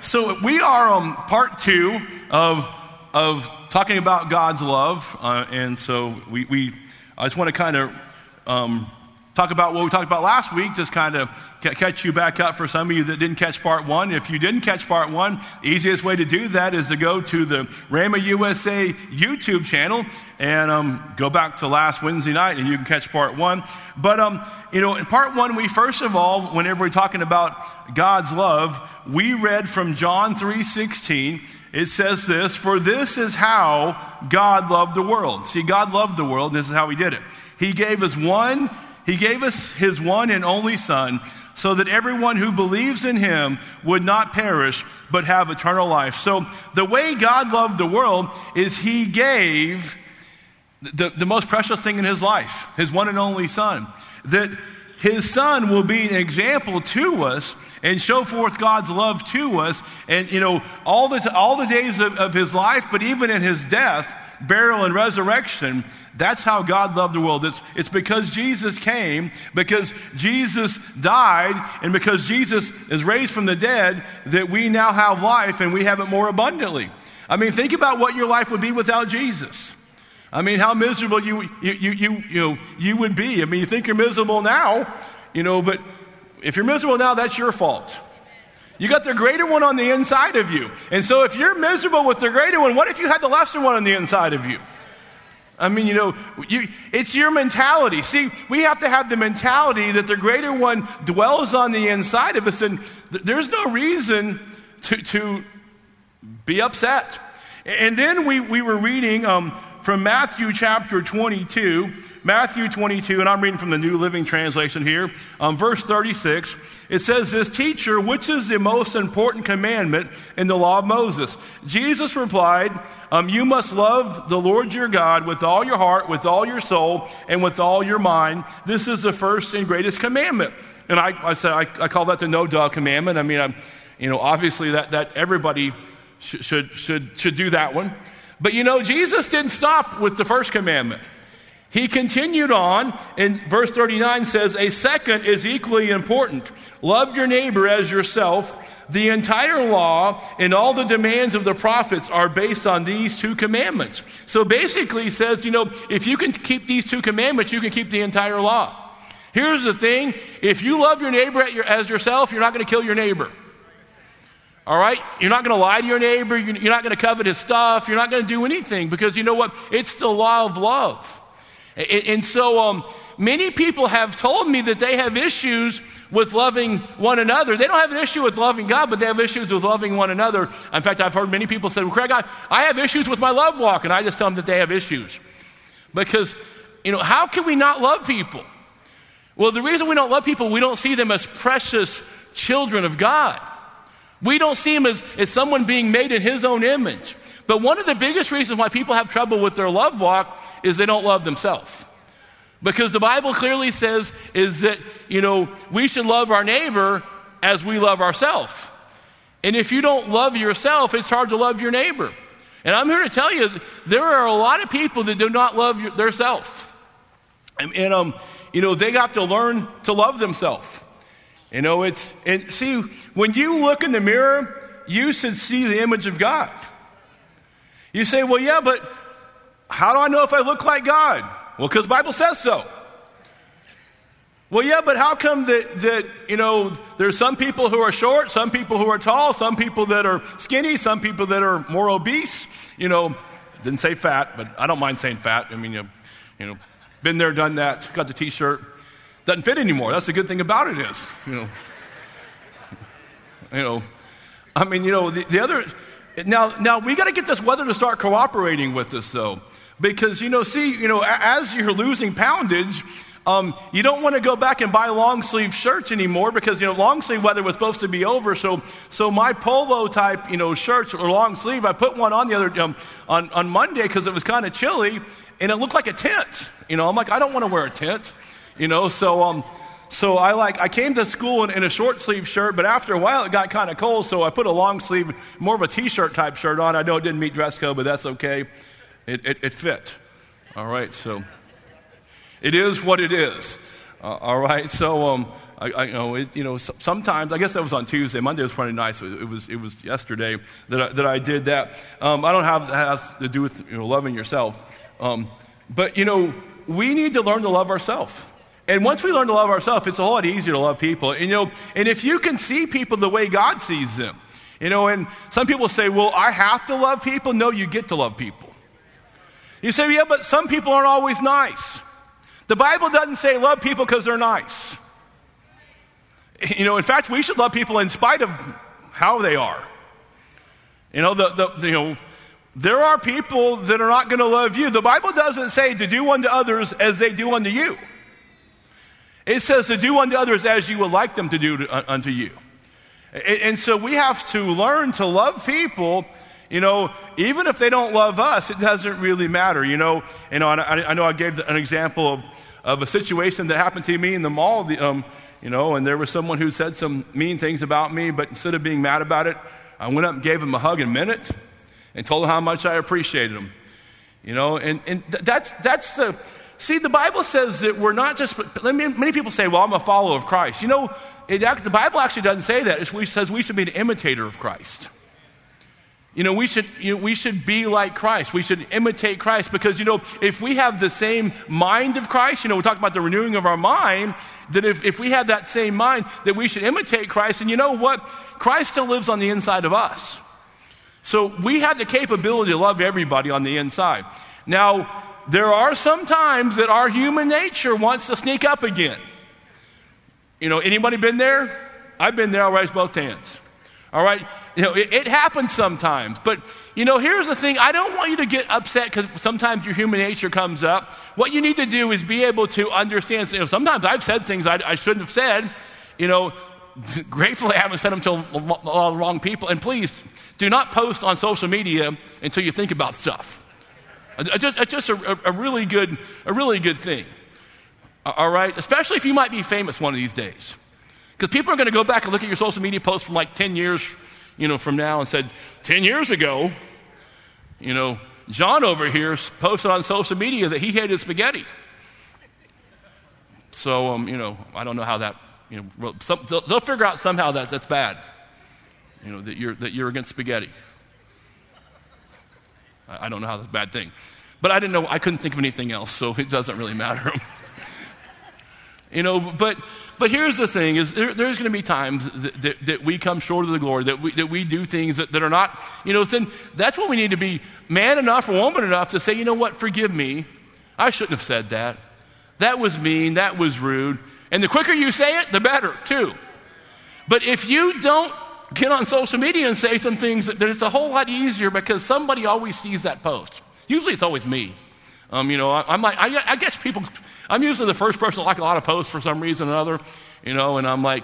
So we are part two of talking about God's love, and so I just want to kind of talk about what we talked about last week, just kind of catch you back up for some of you that didn't catch part one. If you didn't catch part one, the easiest way to do that is to go to the Rhema USA YouTube channel and go back to last Wednesday night and you can catch part one. But, in part one, we first of all, whenever we're talking about God's love, we read from John 3:16. It says this, "For this is how God loved the world." See, God loved the world, and this is how he did it. He gave us his one and only Son, so that everyone who believes in him would not perish, but have eternal life. So the way God loved the world is he gave the most precious thing in his life, his one and only Son. That his Son will be an example to us and show forth God's love to us. And, all the days of his life, but even in his death, burial, and resurrection, that's how God loved the world. It's because Jesus came, because Jesus died, and because Jesus is raised from the dead that we now have life, and we have it more abundantly. I mean, think about what your life would be without Jesus. I mean, how miserable you would be. I mean, you think you're miserable now, but if you're miserable now, that's your fault. You got the greater one on the inside of you. And so if you're miserable with the greater one, what if you had the lesser one on the inside of you? I mean, it's your mentality. See, we have to have the mentality that the greater one dwells on the inside of us, and there's no reason to be upset. And then we were reading from Matthew chapter 22, and I'm reading from the New Living Translation here, verse 36. It says this, "Teacher, which is the most important commandment in the law of Moses?" Jesus replied, "You must love the Lord your God with all your heart, with all your soul, and with all your mind. This is the first and greatest commandment." And I said, I call that the no-duh commandment. I mean, obviously that everybody should do that one. But Jesus didn't stop with the first commandment. He continued on, and verse 39 says, "A second is equally important. Love your neighbor as yourself. The entire law and all the demands of the prophets are based on these two commandments." So basically he says, if you can keep these two commandments, you can keep the entire law. Here's the thing. If you love your neighbor as yourself, you're not going to kill your neighbor. All right? You're not going to lie to your neighbor. You're not going to covet his stuff. You're not going to do anything because you know what? It's the law of love. And so many people have told me that they have issues with loving one another. They don't have an issue with loving God, but they have issues with loving one another. In fact, I've heard many people say, "Well, Craig, I have issues with my love walk," and I just tell them that they have issues. Because, how can we not love people? Well, the reason we don't love people, we don't see them as precious children of God. We don't see them as someone being made in his own image. But one of the biggest reasons why people have trouble with their love walk is they don't love themselves. Because the Bible clearly says is that, we should love our neighbor as we love ourselves. And if you don't love yourself, it's hard to love your neighbor. And I'm here to tell you, there are a lot of people that do not love their self. And they got to learn to love themselves. See, when you look in the mirror, you should see the image of God. You say, "Well, yeah, but how do I know if I look like God?" Well, because the Bible says so. Well, yeah, but how come that there's some people who are short, some people who are tall, some people that are skinny, some people that are more obese? Didn't say fat, but I don't mind saying fat. I mean, been there, done that, got the t-shirt. Doesn't fit anymore. That's the good thing about it is, I mean, the other, now we got to get this weather to start cooperating with us though, because, as you're losing poundage, you don't want to go back and buy long sleeve shirts anymore because, long sleeve weather was supposed to be over. So my polo type, shirts or long sleeve, I put one on the other, on Monday because it was kind of chilly and it looked like a tent. I'm like, I don't want to wear a tent. So I came to school in a short sleeve shirt, but after a while it got kind of cold, so I put a long sleeve, more of a t-shirt type shirt on. I know it didn't meet dress code, but that's okay. It fit. All right, so it is what it is. All right, so sometimes, I guess that was on Tuesday. Monday was Friday night, so it was yesterday that I did that. I don't have that has to do with loving yourself, but we need to learn to love ourselves. And once we learn to love ourselves, it's a whole lot easier to love people. And if you can see people the way God sees them, and some people say, well, I have to love people. No, you get to love people. You say, yeah, but some people aren't always nice. The Bible doesn't say love people because they're nice. In fact, we should love people in spite of how they are. There are people that are not going to love you. The Bible doesn't say to do unto others as they do unto you. It says to do unto others as you would like them to do unto you. And so we have to learn to love people, even if they don't love us, it doesn't really matter, I know I gave an example of a situation that happened to me in the mall, and there was someone who said some mean things about me, but instead of being mad about it, I went up and gave him a hug in a minute and told him how much I appreciated him. And that's the Bible says that we're not just, many people say, well, I'm a follower of Christ. The Bible actually doesn't say that. It says we should be an imitator of Christ. We should be like Christ. We should imitate Christ because, if we have the same mind of Christ, we talk about the renewing of our mind, that if we have that same mind, that we should imitate Christ. And you know what? Christ still lives on the inside of us. So we have the capability to love everybody on the inside. Now, there are some times that our human nature wants to sneak up again. Anybody been there? I've been there. I'll raise both hands. All right? It happens sometimes. But, here's the thing. I don't want you to get upset because sometimes your human nature comes up. What you need to do is be able to understand. Sometimes I've said things I shouldn't have said. Gratefully, I haven't said them to all the wrong people. And please, do not post on social media until you think about stuff. It's just a really good thing. All right? Especially if you might be famous one of these days. Because people are going to go back and look at your social media posts from like 10 years, from now and said, 10 years ago, John over here posted on social media that he hated spaghetti. So, I don't know how that, they'll figure out somehow that's bad, that you're against spaghetti. I don't know how that's a bad thing. But I couldn't think of anything else, so it doesn't really matter. But here's the thing: is there's going to be times that we come short of the glory, that we do things that are not, then that's when we need to be man enough or woman enough to say, what, forgive me, I shouldn't have said that. That was mean. That was rude. And the quicker you say it, the better too. But if you don't get on social media and say some things, that it's a whole lot easier because somebody always sees that post. Usually it's always me. I guess I'm usually the first person to like a lot of posts for some reason or another, and I'm like,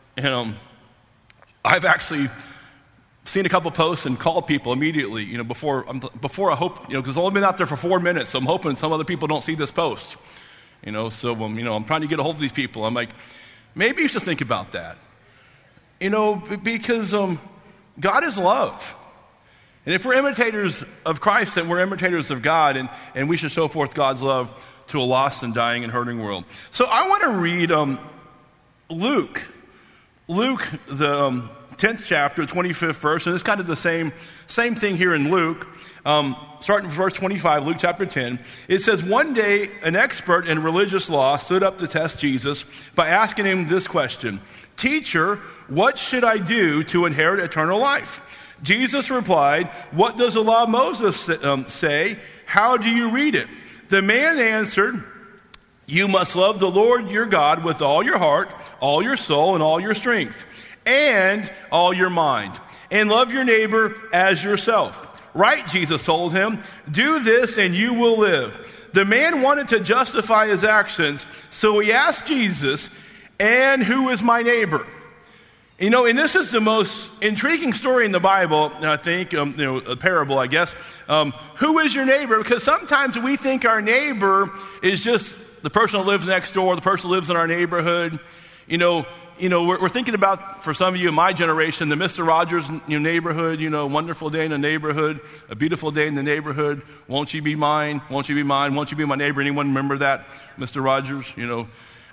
I've actually seen a couple posts and called people immediately, before I hope, because I've only been out there for 4 minutes, so I'm hoping some other people don't see this post, so, I'm trying to get a hold of these people. I'm like, maybe you should think about that, because God is love. And if we're imitators of Christ, then we're imitators of God, and we should show forth God's love to a lost and dying and hurting world. So I want to read Luke, the 10th chapter, 25th verse, and it's kind of the same thing here in Luke. Starting with verse 25, Luke chapter 10, it says, one day an expert in religious law stood up to test Jesus by asking him this question, "Teacher, what should I do to inherit eternal life?" Jesus replied, "What does the law of Moses say? How do you read it?" The man answered, "You must love the Lord your God with all your heart, all your soul, and all your strength, and all your mind, and love your neighbor as yourself." "Right," Jesus told him, "do this and you will live." The man wanted to justify his actions, so he asked Jesus, "And who is my neighbor?" And this is the most intriguing story in the Bible, I think, a parable, I guess. Who is your neighbor? Because sometimes we think our neighbor is just the person who lives next door, the person who lives in our neighborhood. We're thinking about, for some of you in my generation, the Mr. Rogers neighborhood, wonderful day in the neighborhood, a beautiful day in the neighborhood. Won't you be mine? Won't you be mine? Won't you be my neighbor? Anyone remember that, Mr. Rogers?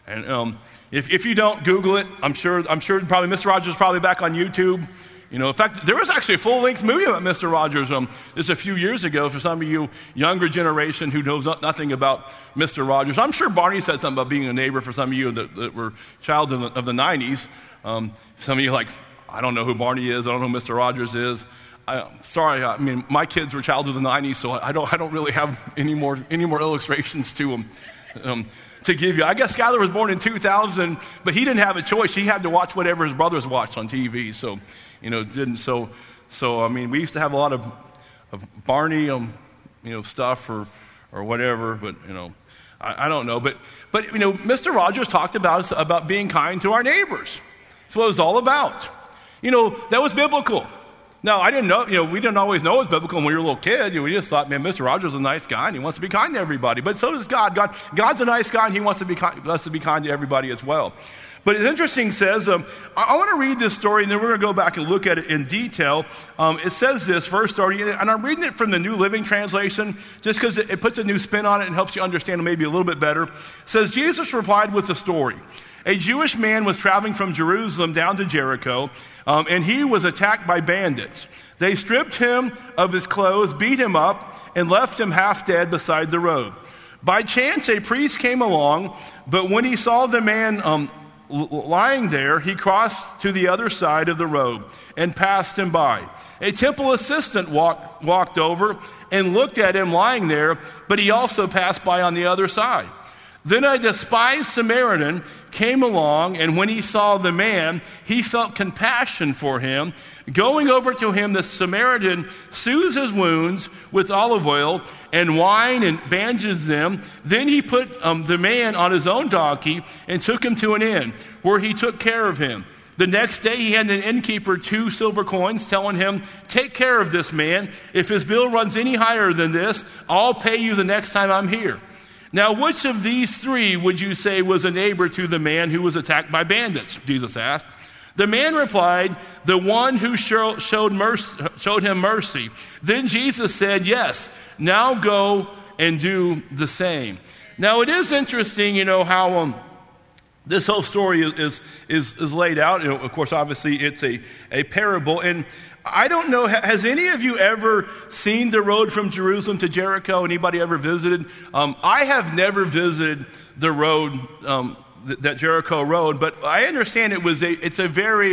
And if you don't Google it, I'm sure probably Mr. Rogers is probably back on YouTube. In fact, there was actually a full-length movie about Mr. Rogers just a few years ago for some of you younger generation who knows nothing about Mr. Rogers. I'm sure Barney said something about being a neighbor for some of you that were child of the 90s. Some of you I don't know who Barney is. I don't know who Mr. Rogers is. Sorry, my kids were child of the 90s, so I don't really have any more illustrations to give you. I guess Skyler was born in 2000, but he didn't have a choice. He had to watch whatever his brothers watched on TV. So, we used to have a lot of Barney, stuff or whatever. But I don't know. But Mr. Rogers talked about being kind to our neighbors. That's what it was all about. That was biblical. Now, I didn't know, we didn't always know it was biblical when we were a little kid. We just thought, man, Mr. Rogers is a nice guy, and he wants to be kind to everybody. But so does God. God's a nice guy, and he wants to be kind to everybody as well. But it's interesting, says, I want to read this story, and then we're going to go back and look at it in detail. It says this, verse 30, and I'm reading it from the New Living Translation, just because it puts a new spin on it and helps you understand maybe a little bit better. It says, Jesus replied with a story. A Jewish man was traveling from Jerusalem down to Jericho, and he was attacked by bandits. They stripped him of his clothes, beat him up, and left him half dead beside the road. By chance, a priest came along, but when he saw the man lying there, he crossed to the other side of the road and passed him by. A temple assistant walked over and looked at him lying there, but he also passed by on the other side. Then a despised Samaritan came along, and when he saw the man, he felt compassion for him. Going over to him, the Samaritan soothes his wounds with olive oil and wine and bandages them. Then he put the man on his own donkey and took him to an inn, where he took care of him. The next day he handed an innkeeper 2 silver coins, telling him, "Take care of this man. If his bill runs any higher than this, I'll pay you the next time I'm here." Now, which of these 3 would you say was a neighbor to the man who was attacked by bandits? Jesus asked. The man replied, "The one who showed him mercy." Then Jesus said, "Yes, now go and do the same." Now, it is interesting, how this whole story is laid out. Of course, obviously, it's a parable. And I don't know, has any of you ever seen the road from Jerusalem to Jericho? Anybody ever visited? I have never visited the road, that Jericho road, but I understand it's a very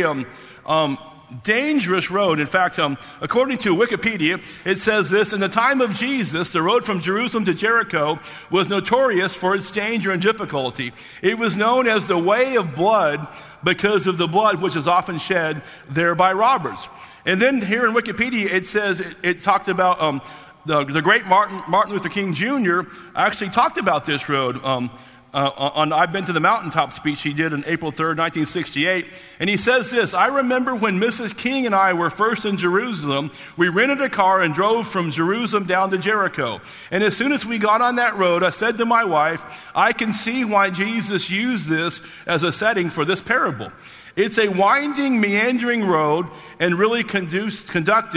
dangerous road. In fact, according to Wikipedia, it says this: in the time of Jesus, the road from Jerusalem to Jericho was notorious for its danger and difficulty. It was known as the Way of Blood because of the blood which is often shed there by robbers. And then here in Wikipedia, it says, it talked about the great Martin Luther King Jr. actually talked about this road on I've Been to the Mountaintop speech he did on April 3rd, 1968. And he says this: "I remember when Mrs. King and I were first in Jerusalem, we rented a car and drove from Jerusalem down to Jericho. And as soon as we got on that road, I said to my wife, I can see why Jesus used this as a setting for this parable. It's a winding, meandering road and really conducive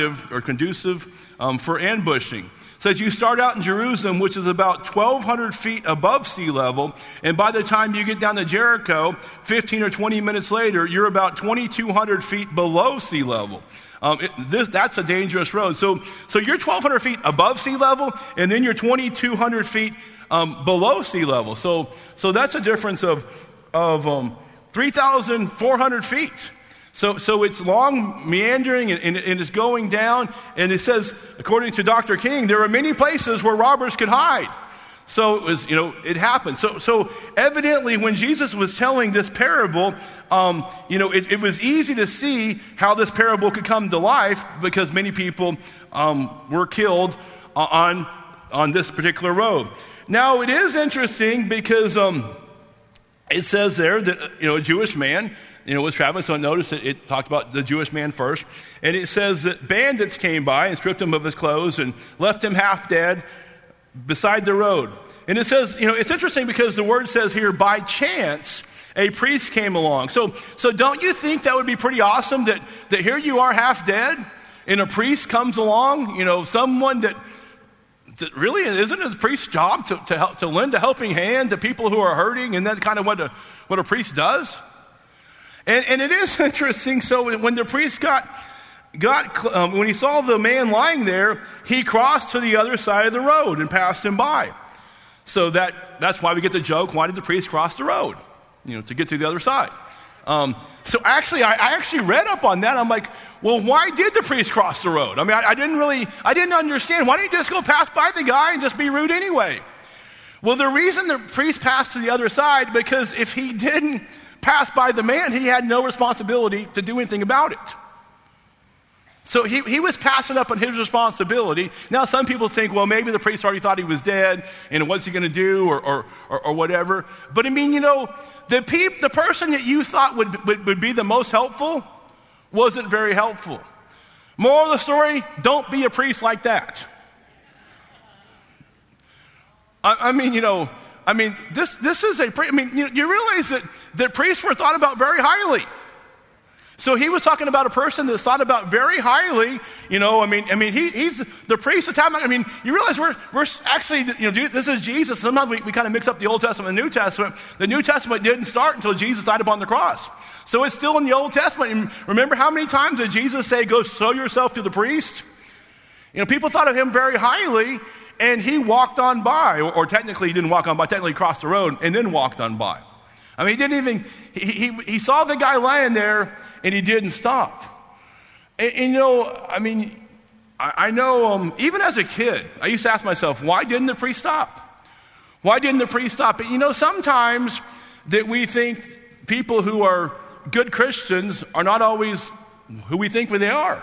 for ambushing. Says you start out in Jerusalem, which is about 1,200 feet above sea level, and by the time you get down to Jericho, 15 or 20 minutes later, you're about 2,200 feet below sea level. That's a dangerous road. So you're 1,200 feet above sea level, and then you're 2,200 feet below sea level. So that's a difference of 3,400 feet. So it's long, meandering, and it's going down. And it says, according to Dr. King, there are many places where robbers could hide. So it was, it happened. So evidently, when Jesus was telling this parable, it was easy to see how this parable could come to life because many people were killed on this particular road. Now, it is interesting because it says there that a Jewish man was traveling, so notice it talked about the Jewish man first. And it says that bandits came by and stripped him of his clothes and left him half dead beside the road. And it says, it's interesting because the word says here, by chance, a priest came along. So don't you think that would be pretty awesome that here you are half dead and a priest comes along, someone that really, isn't it the priest's job to lend a helping hand to people who are hurting? And that's kind of what a priest does. And it is interesting. So when the priest when he saw the man lying there, he crossed to the other side of the road and passed him by. So that's why we get the joke, why did the priest cross the road? To get to the other side. So actually, I actually read up on that. I'm like, well, why did the priest cross the road? I mean, I didn't understand. Why didn't he just go pass by the guy and just be rude anyway? Well, the reason the priest passed to the other side, because if he didn't pass by the man, he had no responsibility to do anything about it. So he was passing up on his responsibility. Now some people think, well, maybe the priest already thought he was dead, and what's he going to do, or whatever. But I mean, the person that you thought would be the most helpful wasn't very helpful. Moral of the story, don't be a priest like that. This is a priest. You realize that priests were thought about very highly. So he was talking about a person that's thought about very highly. He's the priest of time. You realize we're actually, this is Jesus. Sometimes we kind of mix up the Old Testament and the New Testament. The New Testament didn't start until Jesus died upon the cross. So it's still in the Old Testament. And remember how many times did Jesus say, go show yourself to the priest? People thought of him very highly, and he walked on by, or technically he didn't walk on by, technically crossed the road and then walked on by. He didn't even, he saw the guy lying there and he didn't stop. I know, even as a kid, I used to ask myself, why didn't the priest stop? Why didn't the priest stop? But sometimes that we think people who are good Christians are not always who we think they are.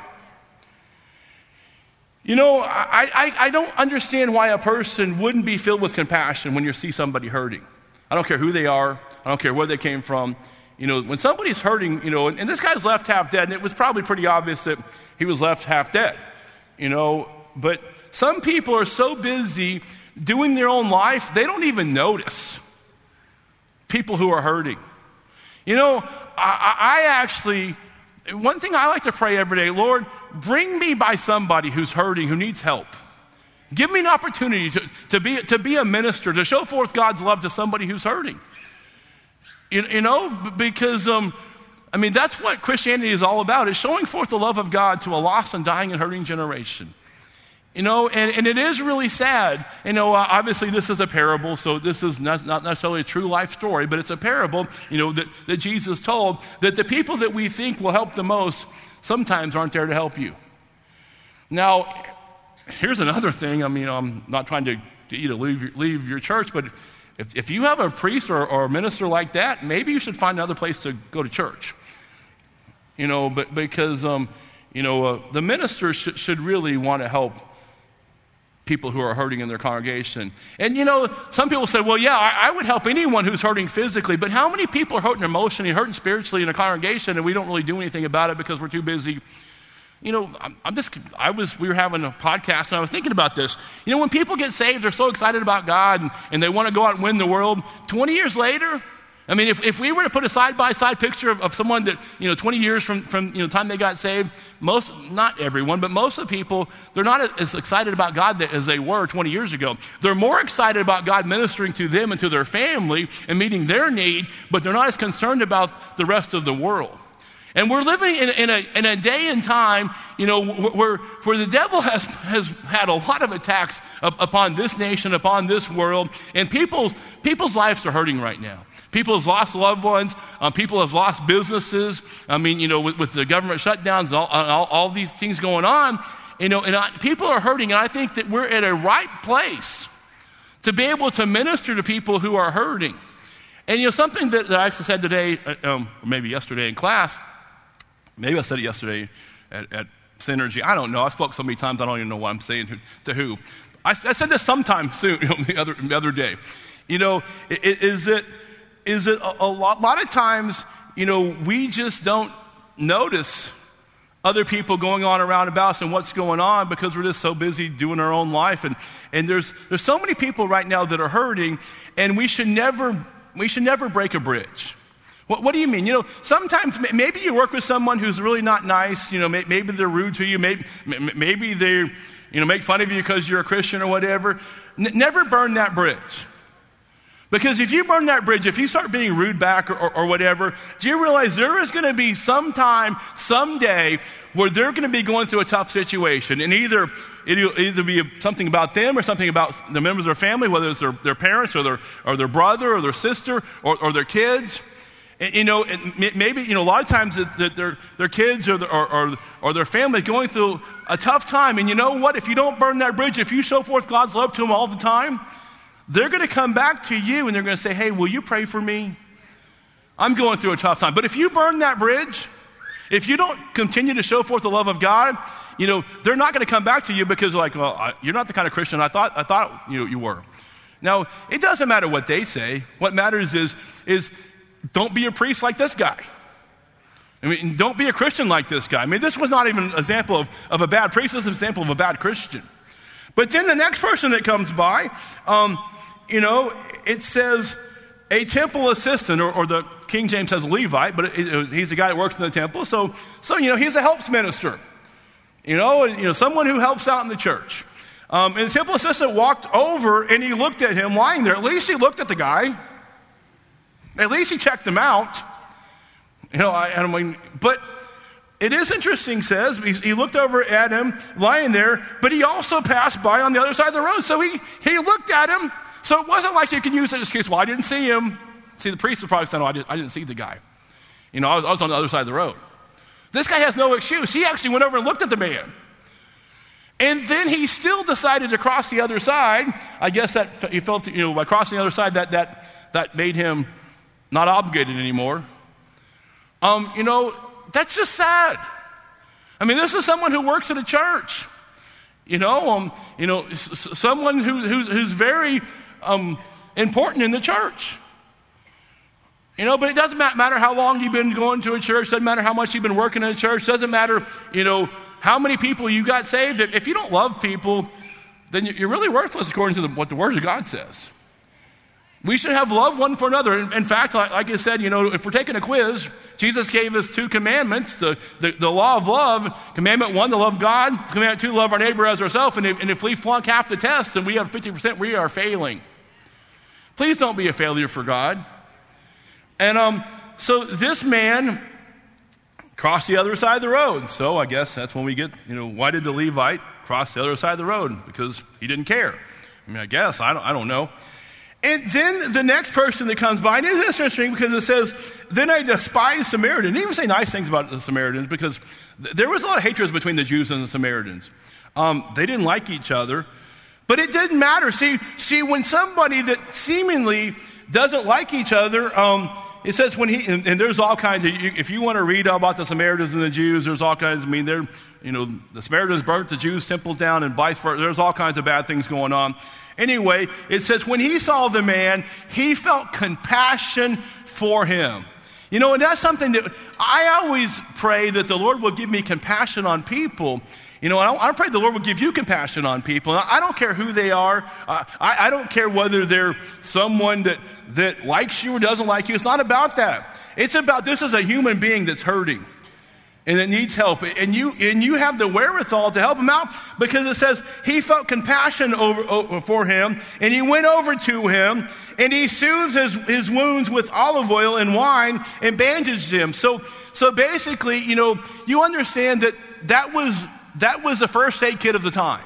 I don't understand why a person wouldn't be filled with compassion when you see somebody hurting. I don't care who they are. I don't care where they came from. When somebody's hurting, and this guy's left half dead, and it was probably pretty obvious that he was left half dead, but some people are so busy doing their own life, they don't even notice people who are hurting. I actually, one thing I like to pray every day, Lord, bring me by somebody who's hurting, who needs help. Give me an opportunity to be a minister, to show forth God's love to somebody who's hurting. Because, that's what Christianity is all about, is showing forth the love of God to a lost and dying and hurting generation. And it is really sad. Obviously this is a parable, so this is not necessarily a true life story, but it's a parable, that Jesus told, that the people that we think will help the most sometimes aren't there to help you. Now, here's another thing. I'm not trying to get you to leave your church, but if you have a priest or a minister like that, maybe you should find another place to go to church. But because the minister should really want to help people who are hurting in their congregation. And some people say, well, yeah, I would help anyone who's hurting physically, but how many people are hurting emotionally, hurting spiritually in a congregation, and we don't really do anything about it because we're too busy? We were having a podcast, and I was thinking about this. When people get saved, they're so excited about God, and they want to go out and win the world. 20 years later, if we were to put a side-by-side picture of someone that, 20 years from the time they got saved, not everyone, but most of the people, they're not as excited about God as they were 20 years ago. They're more excited about God ministering to them and to their family and meeting their need, but they're not as concerned about the rest of the world. And we're living in a day and time, where the devil has had a lot of attacks upon this nation, upon this world, and people's lives are hurting right now. People have lost loved ones. People have lost businesses. With the government shutdowns, all these things going on, people are hurting, and I think that we're at a right place to be able to minister to people who are hurting. And something that I actually said today, or maybe yesterday in class. Maybe I said it yesterday at Synergy. I don't know. I spoke so many times I don't even know what I'm saying to who. I said this sometime soon, the other day. Is it a lot of times, we just don't notice other people going on around about us and what's going on because we're just so busy doing our own life. And there's so many people right now that are hurting, and we should never break a bridge. What do you mean? Sometimes maybe you work with someone who's really not nice. Maybe they're rude to you. Maybe they, make fun of you because you're a Christian or whatever. Never burn that bridge. Because if you burn that bridge, if you start being rude back or whatever, do you realize there is going to be some time, someday, where they're going to be going through a tough situation, and it'll either be something about them or something about the members of their family, whether it's their parents or their brother or their sister or their kids. And, maybe a lot of times that their kids or their family going through a tough time. And you know what? If you don't burn that bridge, if you show forth God's love to them all the time, they're going to come back to you and they're going to say, "Hey, will you pray for me? I'm going through a tough time." But if you burn that bridge, if you don't continue to show forth the love of God, they're not going to come back to you because they're like, "Well, you're not the kind of Christian I thought you were." Now, it doesn't matter what they say. What matters is don't be a priest like this guy. Don't be a Christian like this guy. This was not even an example of a bad priest. This is an example of a bad Christian. But then the next person that comes by, it says a temple assistant, or the King James says Levite, but he's the guy that works in the temple. So he's a helps minister. Someone who helps out in the church. And the temple assistant walked over and he looked at him lying there. At least he looked at the guy. At least he checked him out. But it is interesting, says, he looked over at him lying there, but he also passed by on the other side of the road. So he looked at him. So it wasn't like you could use that excuse, "Well, I didn't see him." See, the priest would probably say, "No, I didn't see the guy. I was on the other side of the road." This guy has no excuse. He actually went over and looked at the man. And then he still decided to cross the other side. I guess that he felt, by crossing the other side, that made him not obligated anymore. That's just sad. This is someone who works at a church. Someone who's very important in the church. But it doesn't matter how long you've been going to a church. Doesn't matter how much you've been working in a church. Doesn't matter, how many people you got saved. If you don't love people, then you're really worthless according to what the Word of God says. We should have love one for another. In fact, like I said, if we're taking a quiz, Jesus gave us 2 commandments, the law of love. Commandment 1, to love God. Commandment 2, to love our neighbor as ourselves. And if we flunk half the test and we have 50%, we are failing. Please don't be a failure for God. And so this man crossed the other side of the road. So I guess that's when we get, why did the Levite cross the other side of the road? Because he didn't care. I guess. I don't know. And then the next person that comes by, and it's interesting because it says, "Then I despised Samaritans." It didn't even say nice things about the Samaritans because there was a lot of hatred between the Jews and the Samaritans. They didn't like each other, but it didn't matter. See, when somebody that seemingly doesn't like each other, it says and there's all kinds of, if you want to read about the Samaritans and the Jews, there's all kinds, the Samaritans burnt the Jews' temples down and vice versa. There's all kinds of bad things going on. Anyway, it says when he saw the man, he felt compassion for him. And that's something that I always pray that the Lord will give me compassion on people. I pray the Lord will give you compassion on people. I don't care who they are. I don't care whether they're someone that likes you or doesn't like you. It's not about that. It's about this is a human being that's hurting and it needs help. And you have the wherewithal to help him out because it says he felt compassion for him and he went over to him and he soothed his wounds with olive oil and wine and bandaged him. So basically, you understand that was the first aid kit of the time.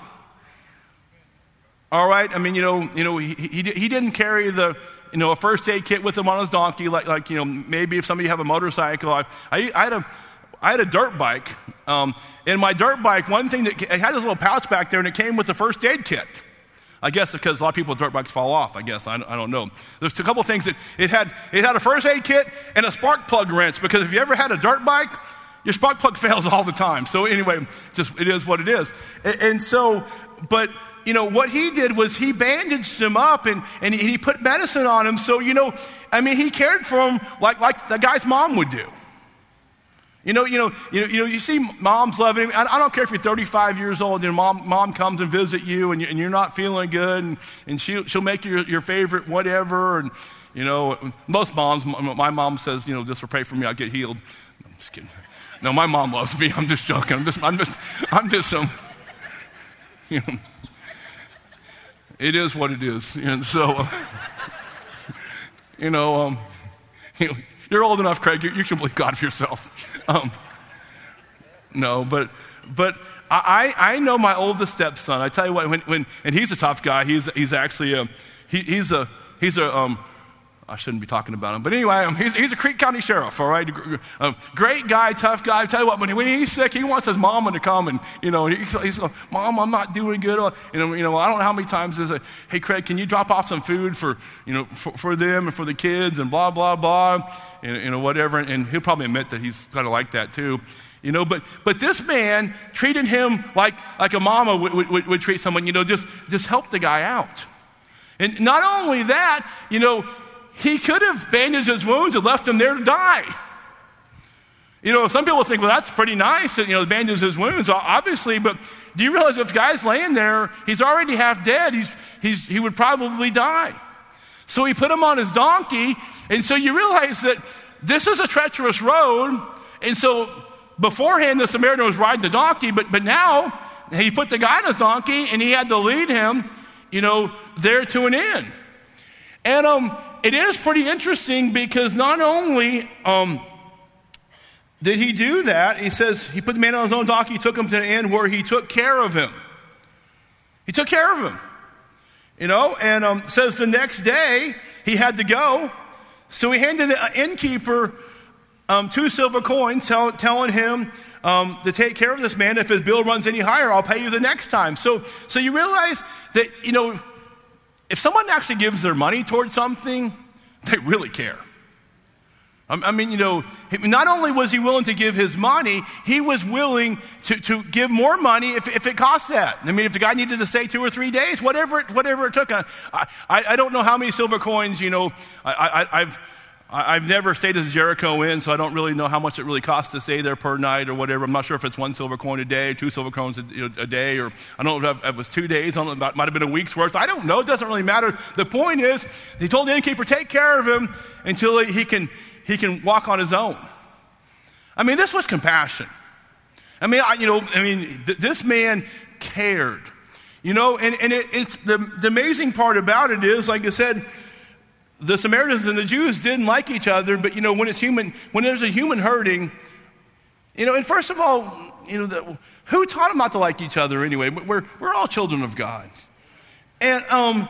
All right. He didn't carry a first aid kit with him on his donkey like maybe if somebody have a motorcycle. I had a dirt bike. And my dirt bike, one thing it had this little pouch back there and it came with the first aid kit. I guess because a lot of people's dirt bikes fall off, I guess. I don't know. There's a couple of things that it had a first aid kit and a spark plug wrench because if you ever had a dirt bike, your spark plug fails all the time. So anyway, it is what it is. And so, but what he did was he bandaged him up and he put medicine on him. So, he cared for him like the guy's mom would do. You see moms loving him. I don't care if you're 35 years old and mom comes and visit you and you're not feeling good and she'll make your favorite whatever. And, most moms, my mom says, just pray for me, I'll get healed. No, I'm just kidding. No, my mom loves me. I'm just joking. It is what it is. And so, you're old enough, Craig. You can believe God for yourself. No, but I know my oldest stepson. I tell you what, and he's a tough guy. He's actually I shouldn't be talking about him, but anyway, he's a Creek County sheriff. All right, great guy, tough guy. I tell you what, when he's sick, he wants his mama to come and he's like, Mom, I'm not doing good. I don't know how many times is it. Hey, Craig, can you drop off some food for them and for the kids and blah blah blah, and whatever. And he'll probably admit that he's kind of like that too. But this man treated him like a mama would treat someone. Just help the guy out. And not only that, he could have bandaged his wounds and left him there to die. Some people think, well, that's pretty nice, bandage his wounds, obviously, but do you realize if the guy's laying there, he's already half dead, he would probably die. So he put him on his donkey, and so you realize that this is a treacherous road, and so beforehand the Samaritan was riding the donkey, but now he put the guy on his donkey, and he had to lead him, there to an inn. And it is pretty interesting because not only did he do that, he says he put the man on his own donkey, took him to an inn where he took care of him. He took care of him. And says the next day he had to go. So he handed the innkeeper 2 silver coins, telling him to take care of this man. If his bill runs any higher, I'll pay you the next time. So you realize that, if someone actually gives their money towards something, they really care. Not only was he willing to give his money, he was willing to give more money if it cost that. If the guy needed to stay 2 or 3 days, whatever it took. I don't know how many silver coins, I've never stayed at the Jericho Inn, so I don't really know how much it really costs to stay there per night or whatever. I'm not sure if it's 1 silver coin a day, 2 silver coins a day, or I don't know if it was 2 days. I don't know, it might have been a week's worth. I don't know. It doesn't really matter. The point is, he told the innkeeper, take care of him until he can walk on his own. This was compassion. This man cared. It's the amazing part about it is, like I said, the Samaritans and the Jews didn't like each other, but when there's a human hurting, and first of all, who taught them not to like each other anyway? We're all children of God. And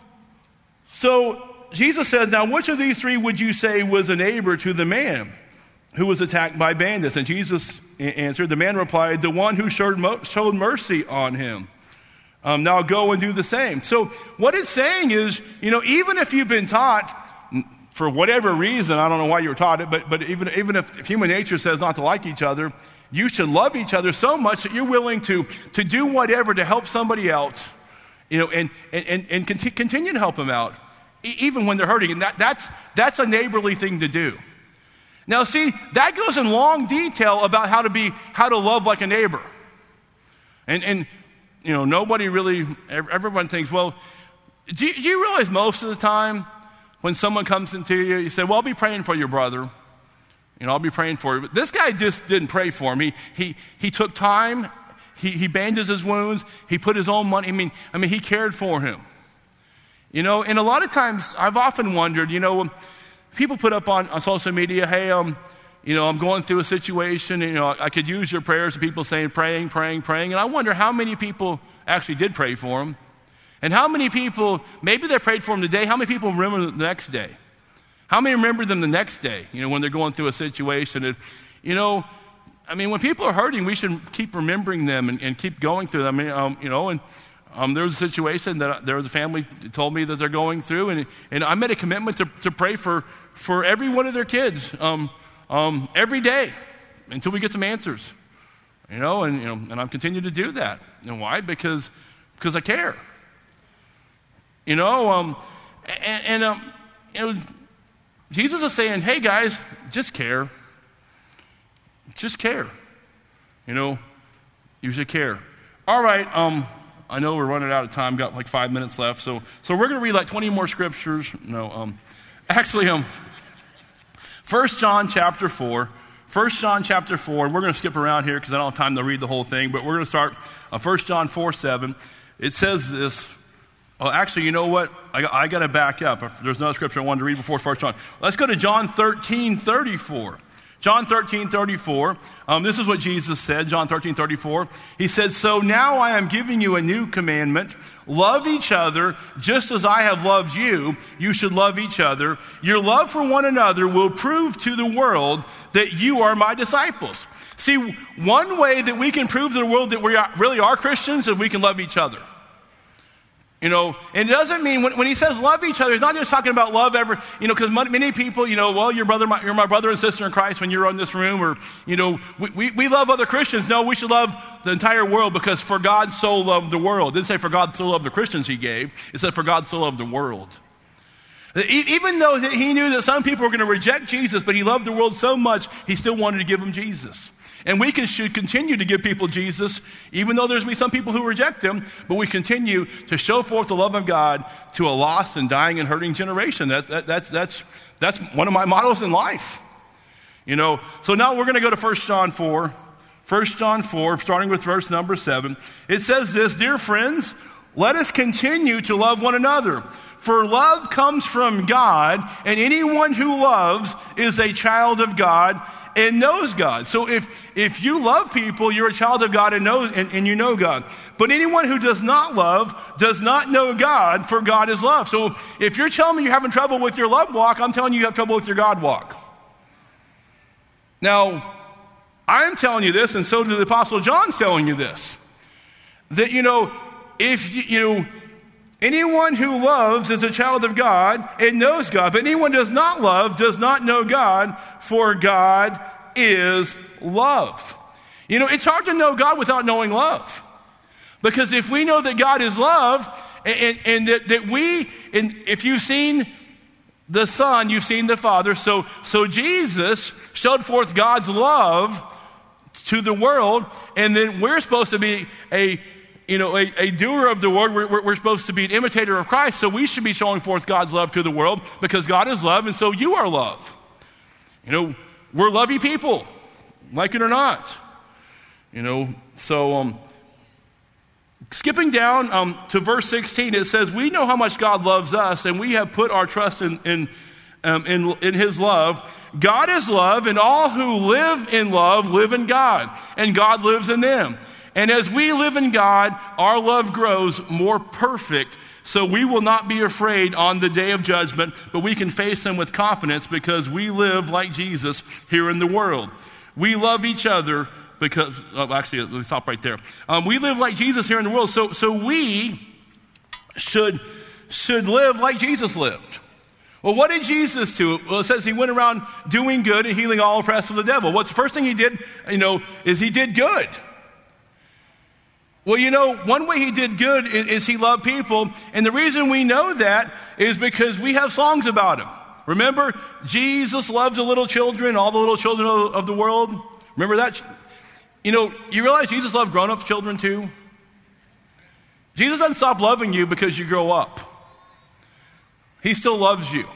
so Jesus says, now which of these 3 would you say was a neighbor to the man who was attacked by bandits? And Jesus answered, the man replied, the one who showed mercy on him. Now go and do the same. So what it's saying is, even if you've been taught, for whatever reason, I don't know why you were taught it, but even if human nature says not to like each other, you should love each other so much that you're willing to do whatever to help somebody else, and continue to help them out, even when they're hurting. And that's a neighborly thing to do. Now see, that goes in long detail about how to love like a neighbor. And nobody really, everyone thinks, well, do you realize most of the time when someone comes into you, you say, well, I'll be praying for your brother. I'll be praying for you. But this guy just didn't pray for him. He took time. He bandaged his wounds. He put his own money. He cared for him. And a lot of times I've often wondered, people put up on social media, hey, I'm going through a situation, I could use your prayers, and people saying praying. And I wonder how many people actually did pray for him. And how many people, maybe they prayed for him today, how many people remember the next day? How many remember them the next day, when they're going through a situation? And, when people are hurting, we should keep remembering them and keep going through them. There was a situation that there was a family that told me that they're going through, and I made a commitment to pray for every one of their kids. Every day until we get some answers, and I've continued to do that. And why? Because I care. Jesus is saying, hey guys, just care. Just care. You should care. All right, I know we're running out of time. Got like 5 minutes left. So we're going to read like 20 more scriptures. Actually, 1 John chapter 4. 1 John chapter 4, and we're going to skip around here because I don't have time to read the whole thing, but we're going to start 1 John 4:7. It says this. Well, actually, you know what? I got to back up. There's another scripture I wanted to read before 1 John. Let's go to John 13:34. John 13:34. This is what Jesus said, John 13:34. He said, "So now I am giving you a new commandment. Love each other just as I have loved you. You should love each other. Your love for one another will prove to the world that you are my disciples." See, one way that we can prove to the world that we really are Christians is if we can love each other. And it doesn't mean when he says love each other, he's not just talking about love because many people, well, you're my brother and sister in Christ when you're in this room, or, we love other Christians. No, we should love the entire world, because for God so loved the world. It didn't say for God so loved the Christians he gave. It said for God so loved the world. Even though he knew that some people were going to reject Jesus, but he loved the world so much, he still wanted to give them Jesus. And we should continue to give people Jesus, even though there's some people who reject him, but we continue to show forth the love of God to a lost and dying and hurting generation. That's one of my mottos in life. So now we're going to go to 1 John 4. 1 John 4, starting with verse number 7. It says this, "Dear friends, let us continue to love one another. For love comes from God, and anyone who loves is a child of God and knows God." So if you love people, you're a child of God and you know God. But anyone who does not love does not know God, for God is love. So if you're telling me you're having trouble with your love walk, I'm telling you have trouble with your God walk. Now, I'm telling you this, and so did the Apostle John's telling you this. That, if anyone who loves is a child of God and knows God, but anyone who does not love does not know God, for God is love. It's hard to know God without knowing love. Because if we know that God is love, and if you've seen the Son, you've seen the Father. So Jesus showed forth God's love to the world, and then we're supposed to be a doer of the word. We're supposed to be an imitator of Christ, so we should be showing forth God's love to the world, because God is love, and so you are love. We're lovey people, like it or not. Skipping down to verse 16, it says, "We know how much God loves us, and we have put our trust in his love. God is love, and all who live in love live in God, and God lives in them. And as we live in God, our love grows more perfect, so we will not be afraid on the day of judgment, but we can face him with confidence because we live like Jesus here in the world. We love each other because, let me stop right there. We live like Jesus here in the world, so we should live like Jesus lived. Well, what did Jesus do? Well, it says he went around doing good and healing all oppressed of the devil. What's the first thing he did, is he did good. Well, one way he did good is he loved people. And the reason we know that is because we have songs about him. Remember, Jesus loves the little children, all the little children of the world. Remember that? You realize Jesus loved grown-up children too? Jesus doesn't stop loving you because you grow up. He still loves you.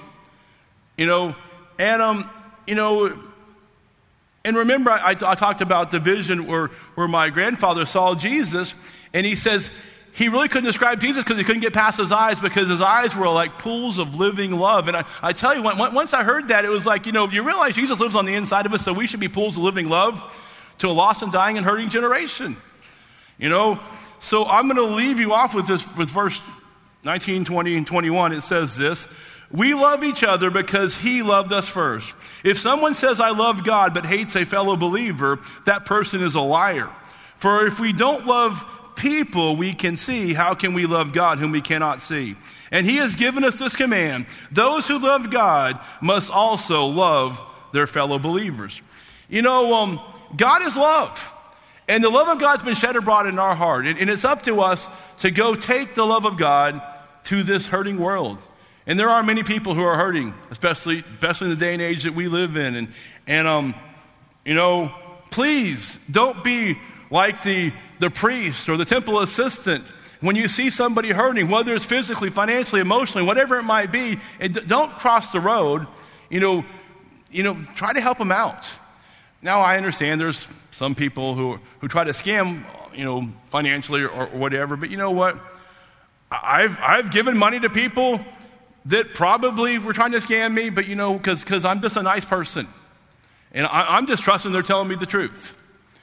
And remember, I talked about the vision where my grandfather saw Jesus, and he says he really couldn't describe Jesus because he couldn't get past his eyes, because his eyes were like pools of living love. And I tell you, once I heard that, it was like, you realize Jesus lives on the inside of us, so we should be pools of living love to a lost and dying and hurting generation. So I'm going to leave you off with verse 19, 20, and 21. It says this: "We love each other because he loved us first. If someone says, 'I love God,' but hates a fellow believer, that person is a liar. For if we don't love people we can see, how can we love God whom we cannot see? And he has given us this command: those who love God must also love their fellow believers." God is love. And the love of God's been shed abroad in our heart. And it's up to us to go take the love of God to this hurting world. And there are many people who are hurting, especially in the day and age that we live in. And please don't be like the priest or the temple assistant. When you see somebody hurting, whether it's physically, financially, emotionally, whatever it might be, don't cross the road. Try to help them out. Now, I understand there's some people who try to scam, financially or whatever. But you know what? I've given money to people that probably were trying to scam me, but because I'm just a nice person. And I'm just trusting they're telling me the truth.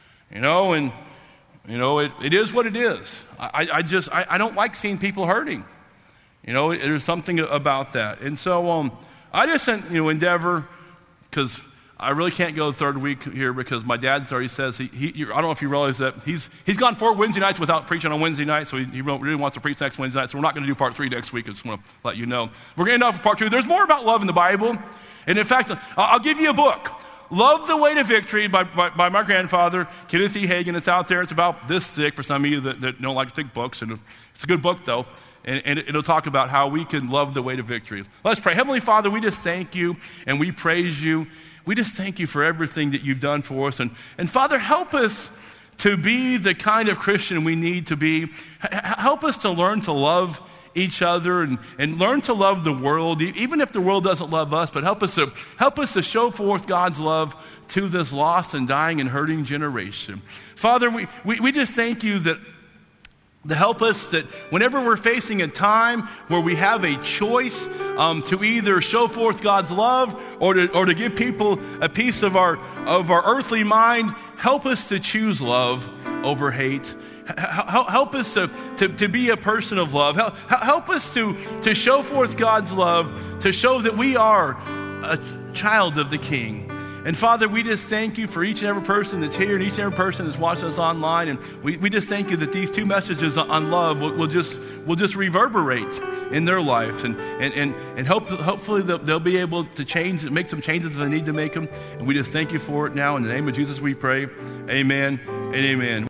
It is what it is. I don't like seeing people hurting. There's something about that. And so I just endeavor, because I really can't go the third week here because my dad already says, I don't know if you realize that he's gone 4 Wednesday nights without preaching on Wednesday night, so he really wants to preach next Wednesday night, so we're not going to do part 3 next week. I just want to let you know. We're going to end off with part 2. There's more about love in the Bible. And in fact, I'll give you a book. Love the Way to Victory by my grandfather, Kenneth E. Hagin. It's out there. It's about this thick for some of you that don't like thick books. And it's a good book, though. And it'll talk about how we can love the way to victory. Let's pray. Heavenly Father, we just thank you and we praise you. We just thank you for everything that you've done for us. And Father, help us to be the kind of Christian we need to be. Help us to learn to love each other and learn to love the world, even if the world doesn't love us, but help us to show forth God's love to this lost and dying and hurting generation. Father, we just thank you that to help us that whenever we're facing a time where we have a choice to either show forth God's love or to give people a piece of our earthly mind, help us to choose love over hate. Help us to be a person of love. Help us to show forth God's love, to show that we are a child of the King. And Father, we just thank you for each and every person that's here and each and every person that's watching us online. And we just thank you that these 2 messages on love will just reverberate in their lives. And hopefully they'll be able to make some changes if they need to make them. And we just thank you for it now. In the name of Jesus we pray. Amen and amen.